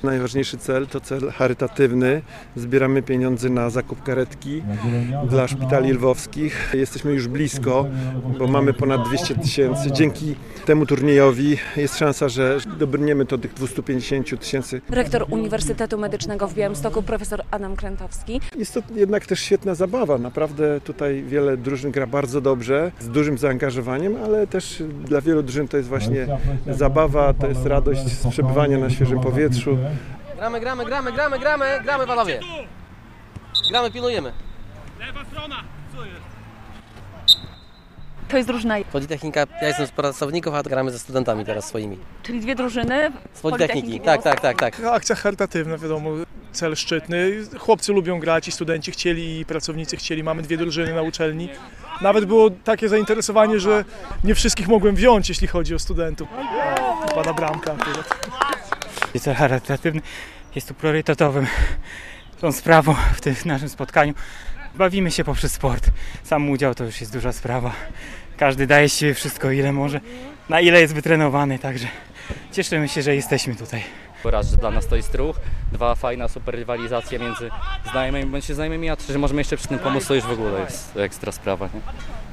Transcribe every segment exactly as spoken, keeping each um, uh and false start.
Najważniejszy cel to cel charytatywny. Zbieramy pieniądze na zakup karetki dla szpitali lwowskich. Jesteśmy już blisko, bo mamy ponad dwieście tysięcy. Dzięki temu turniejowi jest szansa, że dobrniemy do tych dwieście pięćdziesiąt tysięcy. Rektor Uniwersytetu Medycznego w Białymstoku, profesor Adam Krętowski. Jest to jednak też świetna zabawa. Naprawdę tutaj wiele drużyn gra bardzo dobrze, z dużym zaangażowaniem, ale też dla wielu drużyn to jest właśnie zabawa, to jest radość z przebywania na świeżym powietrzu. Gramy, gramy, gramy, gramy, gramy, gramy panowie. Gramy, pilnujemy. Lewa strona, co jest? To jest drużyna. Politechnika, ja jestem z pracowników, a gramy ze studentami teraz swoimi. Czyli dwie drużyny Z Politechniki, tak, tak, tak, tak. Akcja charytatywna, wiadomo, cel szczytny. Chłopcy lubią grać i studenci chcieli, i pracownicy chcieli. Mamy dwie drużyny na uczelni. Nawet było takie zainteresowanie, że nie wszystkich mogłem wziąć, jeśli chodzi o studentów. Pada bramka. Cel charytatywny jest tu priorytetowym tą sprawą w tym naszym spotkaniu. Bawimy się poprzez sport. Sam udział to już jest duża sprawa. Każdy daje z siebie wszystko, ile może, na ile jest wytrenowany, także cieszymy się, że jesteśmy tutaj. Raz, że dla nas to jest ruch, dwa, fajna super rywalizacja między znajomymi bądź się znajomymi, a trzy, że możemy jeszcze przy tym pomóc, to już w ogóle jest ekstra sprawa. Nie?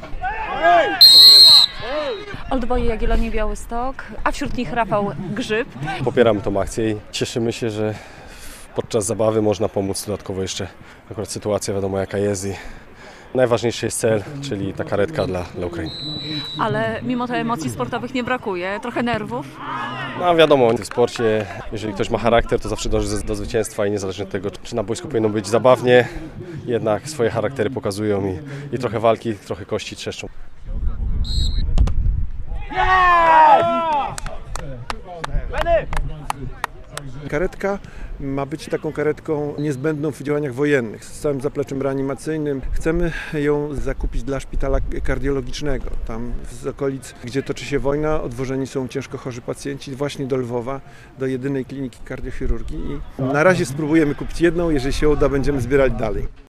Oldboy Jagiellonii Białystok, a wśród nich Rafał Grzyb. Popieramy tą akcję i cieszymy się, że podczas zabawy można pomóc dodatkowo jeszcze. Akurat sytuacja wiadomo jaka jest i najważniejszy jest cel, czyli ta karetka dla, dla Ukrainy. Ale mimo to emocji sportowych nie brakuje, trochę nerwów. No wiadomo, w sporcie, jeżeli ktoś ma charakter, to zawsze dąży do zwycięstwa i niezależnie od tego, czy na boisku powinno być zabawnie, jednak swoje charaktery pokazują i, i trochę walki, trochę kości trzeszczą. Karetka ma być taką karetką niezbędną w działaniach wojennych, z całym zapleczem reanimacyjnym. Chcemy ją zakupić dla szpitala kardiologicznego. Tam z okolic, gdzie toczy się wojna, odwożeni są ciężko chorzy pacjenci właśnie do Lwowa, do jedynej kliniki kardiochirurgii. I na razie spróbujemy kupić jedną, jeżeli się uda, będziemy zbierać dalej.